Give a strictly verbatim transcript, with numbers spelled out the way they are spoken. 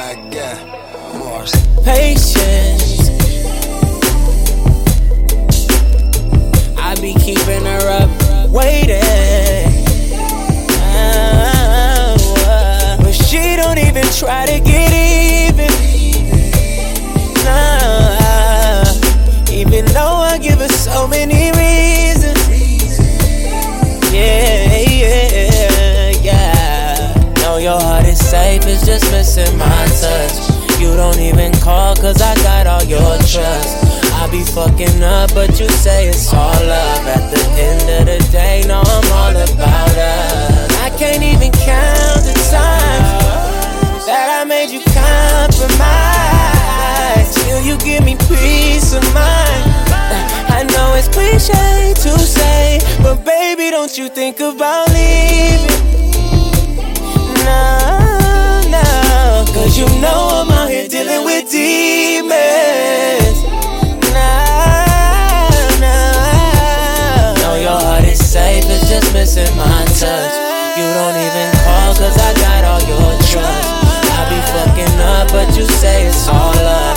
I got more patience. I be keeping her up, waiting. Oh, but she don't even try to get even. Nah, even though I give her so many reasons. Yeah, yeah, yeah. Know your heart is safe, it's just missing my touch. You don't even call cause I got all your trust. I be fucking up but you say it's all love. At the end of the day, no, I'm all about us. I can't even count the times that I made you compromise. Still you give me peace of mind. I know it's cliche to say, but baby, don't you think about leaving? No, no, cause you know I'm out here dealing with demons. No, no, know your heart is safe, it's just missing my touch. You don't even call cause I got all your trust. I be fucking up but you say it's all love.